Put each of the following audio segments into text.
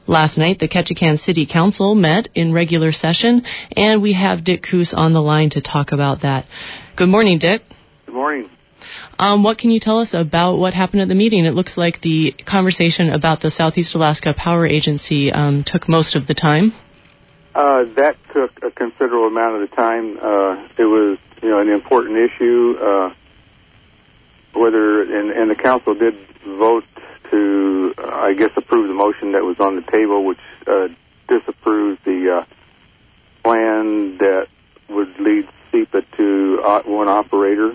Last night, the Ketchikan City Council met in regular session, and we have Dick Coos on the line to talk about that. Good morning, Dick. Good morning. What can you tell us about what happened at the meeting? It looks like the conversation about the Southeast Alaska Power Agency took most of the time. That took a considerable amount of the time. It was, an important issue. And the council did vote to, approve the motion that was on the table, which disapproved the plan that would lead SEPA to one operator.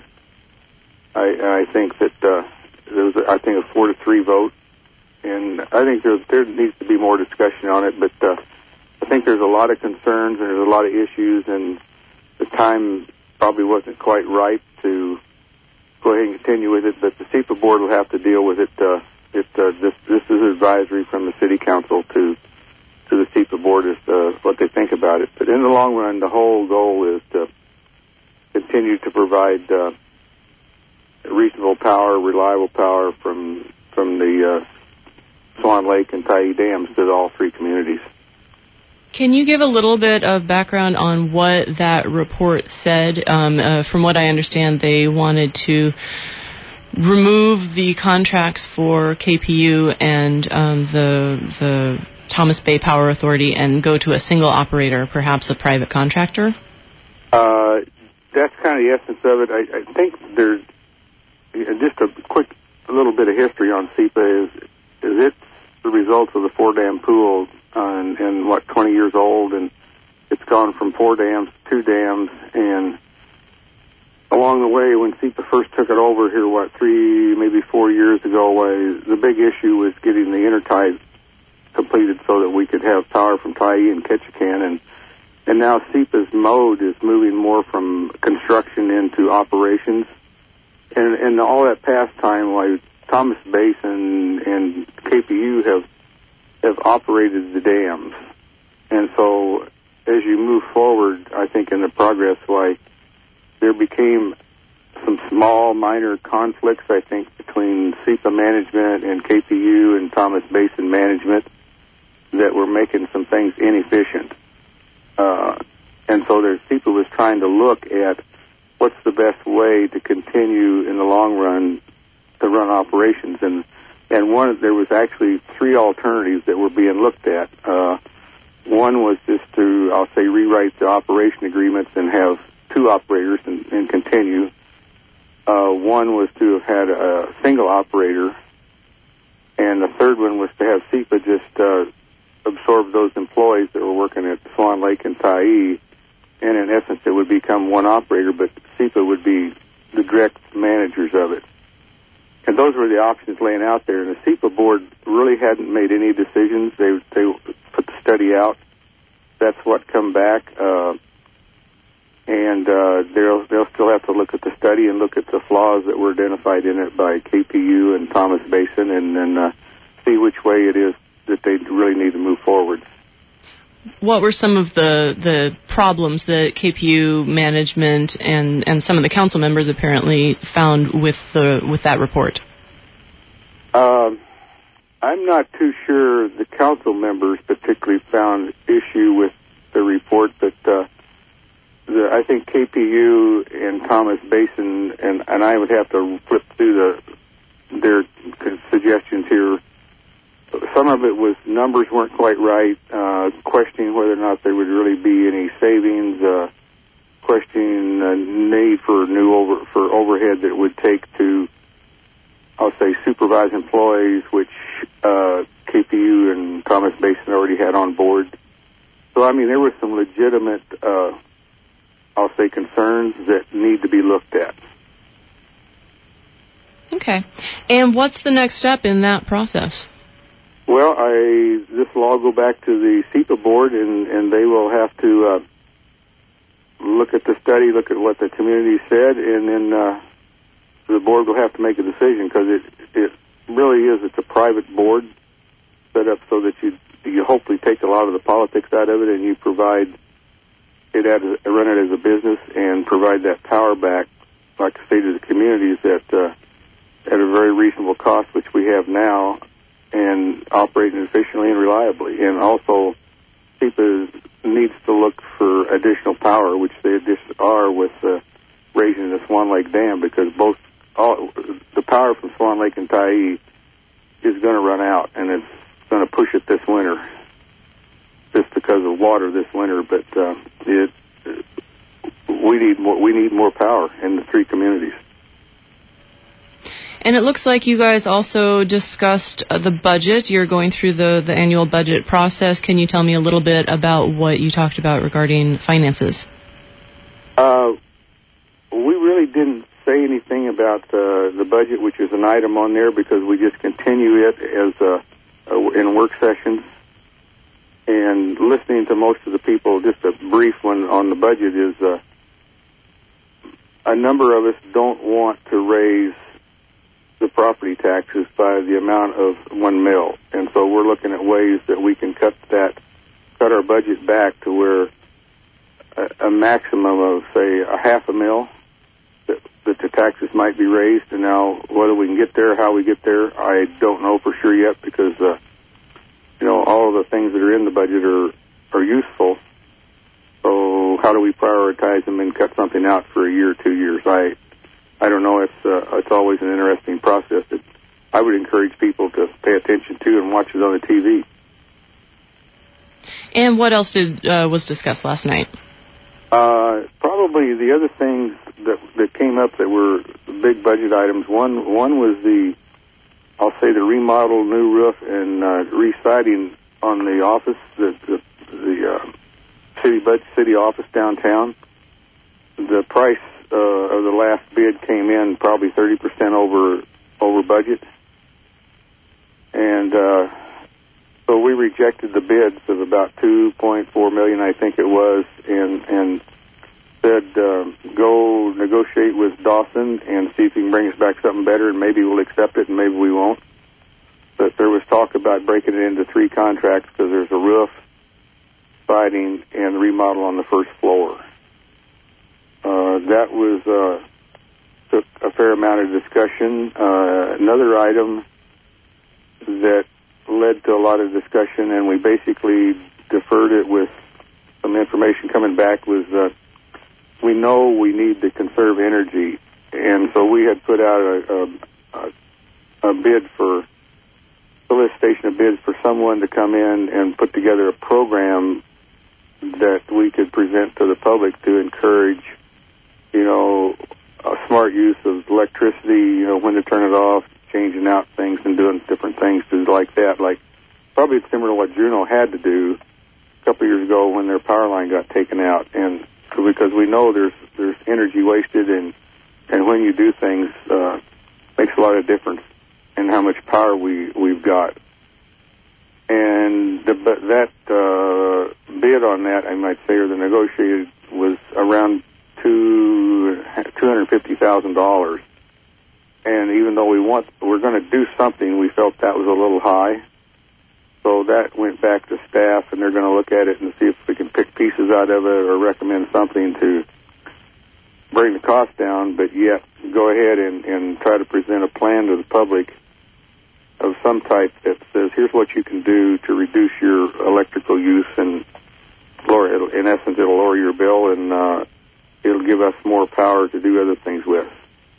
I think that there was, a 4-3 vote, and I think there needs to be more discussion on it. But I think there's a lot of concerns and there's a lot of issues, and the time probably wasn't quite ripe to go ahead and continue with it. But the SEPA board will have to deal with it. This is advisory from the city council to the SEPA board as to what they think about it. But in the long run, the whole goal is to continue to provide reasonable power, reliable power from the Swan Lake and Tyee dams to all three communities. Can you give a little bit of background on what that report said? From what I understand, they wanted to remove the contracts for KPU and the Thomas Bay Power Authority and go to a single operator, perhaps a private contractor? That's kind of the essence of it. I think there's just a little bit of history on SEPA is it's the results of the four-dam pool and 20 years old, and it's gone from 4 dams to 2 dams, and along the way, when SEPA first took it over here, 3, maybe 4 years ago, the big issue was getting the intertie completed so that we could have power from Tyee and Ketchikan, and now SEPA's mode is moving more from construction into operations, and all that past time, like Thomas Basin and KPU have operated the dams, and so as you move forward, I think in the progress, there became some small, minor conflicts, I think, between SEPA management and KPU and Thomas Basin management that were making some things inefficient. And so SEPA was trying to look at what's the best way to continue in the long run to run operations. And there was actually 3 alternatives that were being looked at. One was just to, rewrite the operation agreements and have 2 operators and continue. One was to have had a single operator, and the third one was to have SEPA just absorb those employees that were working at Swan Lake and Tyee, and in essence it would become one operator, but SEPA would be the direct managers of it. And those were the options laying out there, and the SEPA board really hadn't made any decisions. They put the study out. That's what come back. And they'll still have to look at the study and look at the flaws that were identified in it by KPU and Thomas Basin, and then see which way it is that they really need to move forward. What were some of the problems that KPU management and some of the council members apparently found with that report? I'm not too sure the council members particularly found issue with the report, but I think KPU and Thomas Basin, and I would have to flip through their suggestions here. Some of it was numbers weren't quite right, questioning whether or not there would really be any savings, questioning the need for for overhead that it would take to, supervise employees, which KPU and Thomas Basin already had on board. So, there were some legitimate, concerns that need to be looked at. Okay. And what's the next step in that process? Well, this will all go back to the SEPA board, and they will have to look at the study, look at what the community said, and then the board will have to make a decision, because it really is, it's a private board set up so that you hopefully take a lot of the politics out of it, and you provide run it as a business and provide that power back, like I say, to the communities at a very reasonable cost, which we have now. and operating efficiently and reliably. And also, SEPA needs to look for additional power, which they are with raising the Swan Lake Dam, because the power from Swan Lake and Tyee is going to run out, and it's going to push it this winter, just because of water this winter. But we need more power in the three communities. And it looks like you guys also discussed the budget. You're going through the annual budget process. Can you tell me a little bit about what you talked about regarding finances? We really didn't say anything about the budget, which is an item on there, because we just continue it as in work sessions. And listening to most of the people, just a brief one on the budget is a number of us don't want to raise the property taxes by the amount of $1 million, and so we're looking at ways that we can cut our budget back to where a maximum of, say, $500,000 that the taxes might be raised. And now whether we can get there, how we get there, I don't know for sure yet, because all of the things that are in the budget are useful. So how do we prioritize them and cut something out for a year or 2 years? I don't know. It's always an interesting process that I would encourage people to pay attention to and watch it on the TV. And what else was discussed last night? Probably the other things that came up that were big budget items. One was the remodel, new roof, and re-siding on the office, the city office downtown. The price of the last bid came in probably 30% over budget, and so we rejected the bids of about $2.4 million, I think it was, and said go negotiate with Dawson and see if you can bring us back something better, and maybe we'll accept it and maybe we won't. But there was talk about breaking it into 3 contracts, because there's a roof, siding, and remodel on the first floor. That was took a fair amount of discussion. Another item that led to a lot of discussion, and we basically deferred it with some information coming back, was we know we need to conserve energy, and so we had put out a bid for solicitation of bids for someone to come in and put together a program that we could present to the public to encourage, a smart use of electricity, when to turn it off, changing out things and doing different things like that. Like, probably similar to what Juneau had to do a couple of years ago when their power line got taken out. And because we know there's energy wasted, and when you do things, makes a lot of difference in how much power we've got. And that bid on that, I might say, or the negotiated, was around $250,000. And even though we're going to do something, we felt that was a little high. So that went back to staff, and they're going to look at it and see if we can pick pieces out of it or recommend something to bring the cost down, but yet go ahead and try to present a plan to the public of some type that says, here's what you can do to reduce your electrical use, and in essence, it'll lower your bill, and it'll give us more power to do other things with.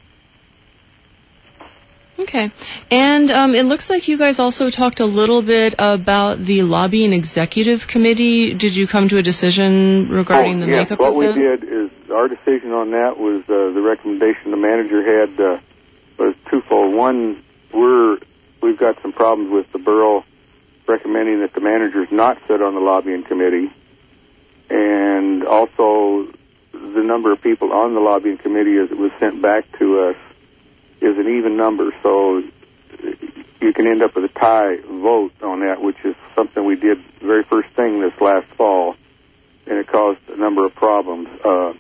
Okay. And it looks like you guys also talked a little bit about the lobbying executive committee. Did you come to a decision regarding the makeup of that? What we did is, our decision on that was the recommendation the manager had was twofold. One, we've got some problems with the borough recommending that the managers not sit on the lobbying committee, and also the number of people on the lobbying committee as it was sent back to us is an even number, so you can end up with a tie vote on that, which is something we did very first thing this last fall, and it caused a number of problems.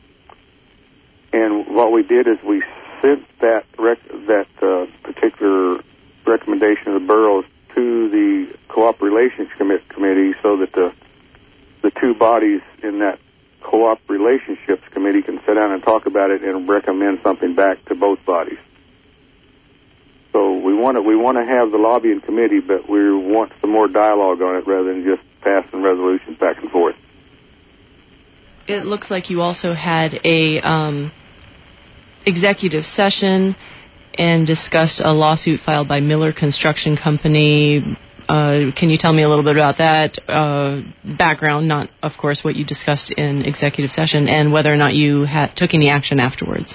And what we did is we sent that particular recommendation of the boroughs to the Co-op Relations Committee, so that the two bodies in that Co-op Relationships Committee can sit down and talk about it and recommend something back to both bodies. So we want to have the lobbying committee, but we want some more dialogue on it rather than just passing resolutions back and forth. It looks like you also had a executive session and discussed a lawsuit filed by Miller Construction Company. Can you tell me a little bit about that background, not, of course, what you discussed in executive session, and whether or not you took any action afterwards?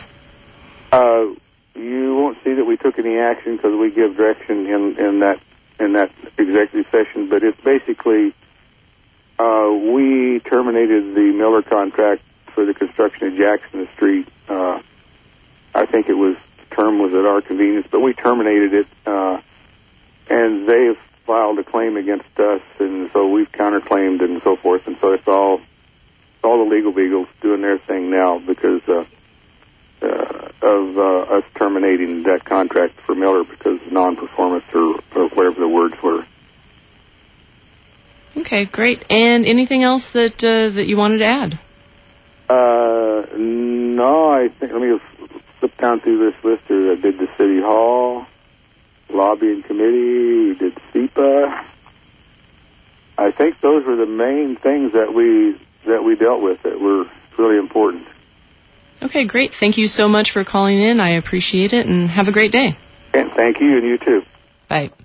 You won't see that we took any action because we give direction in that executive session, but it's basically we terminated the Miller contract for the construction of Jackson Street. I think the term was at our convenience, but we terminated it, and they have filed a claim against us, and so we've counterclaimed and so forth, and so it's all the legal beagles doing their thing now because of us terminating that contract for Miller because of non-performance or whatever the words were. Okay, great. And anything else that you wanted to add? No, I think, let me flip down through this list here. I did the City Hall, Lobbying Committee, we did SEPA. I think those were the main things that we dealt with that were really important. Okay, great. Thank you so much for calling in. I appreciate it, and have a great day. And thank you, and you too. Bye.